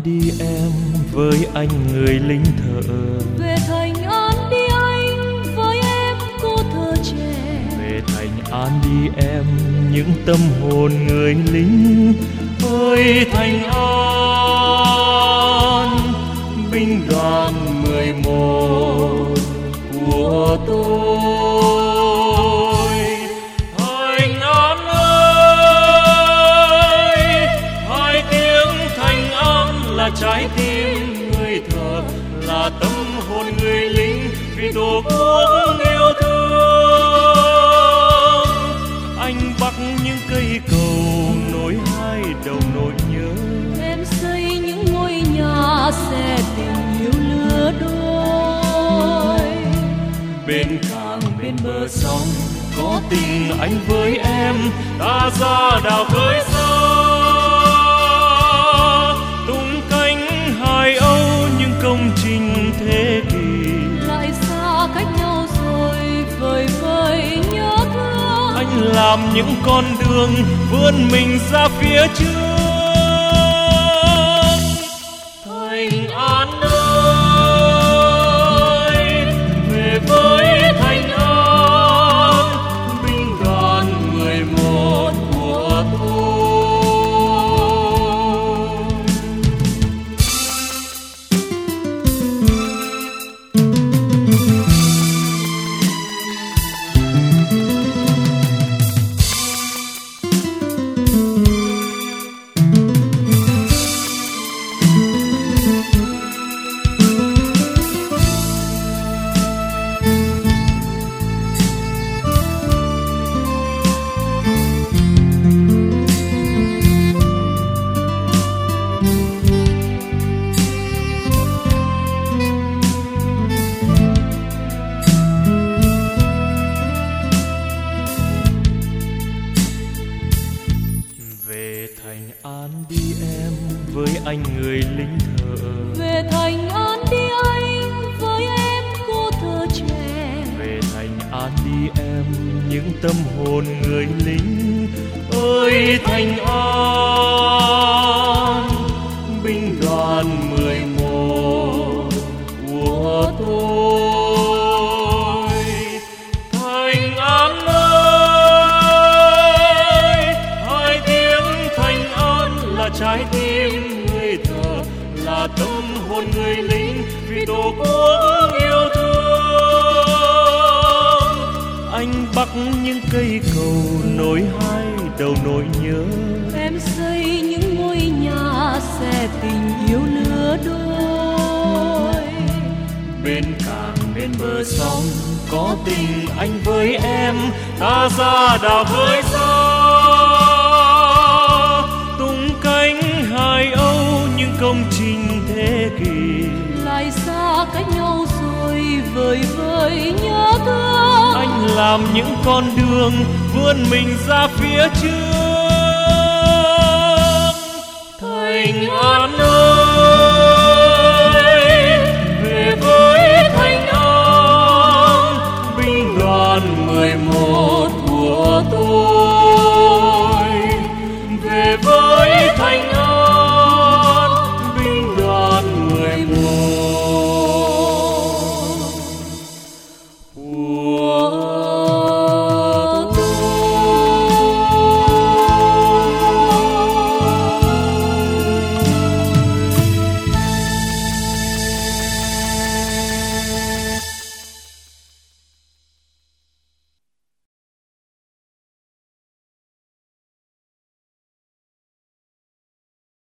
đi em với anh người lính thợ. Về Thành An đi anh với em cô thơ trẻ. Về Thành An đi em những tâm hồn người lính. Ơi Thành An, binh đoàn 11 của tôi. Thành An ơi, hai tiếng Thành An là trái tim người thợ, là tâm hồn người lính vì tổ quốc yêu thương. Anh bắc những cây cầu nối hai đầu nỗi nhớ. Em xây những ngôi nhà sẽ tình yêu lứa đôi. Bên cảng bên bờ sông có tình anh với em, ta ra đảo khơi xa. Tung cánh hai âu những công trình thế kỷ. Lại xa cách nhau rồi vời vợi nhớ thương. Anh làm những con đường vươn mình ra phía trước. Thành An ơi, về với Thành An, binh đoàn 11 của tôi. Về Thành An đi em với anh người lính thợ. Về Thành An đi anh với em cô thơ trẻ. Về Thành An đi em những tâm hồn người lính. Ơi Thành An, binh đoàn 11 của tôi. Thành An ơi, hai tiếng Thành An là trái tim người thợ, là tâm hồn người lính vì tổ quốc yêu thương. Anh bắc những cây cầu nối hai đầu nỗi nhớ. Em xây những ngôi nhà sẽ tình yêu lứa đôi. Bên cảng bên bờ sông có tình anh với em, ta ra đảo khơi xa. Tung cánh hai âu những công trình thế kỷ. Lại xa cách nhau rồi vời vợi nhớ thương. Anh làm những con đường vươn mình ra phía trước. Thành An ơi,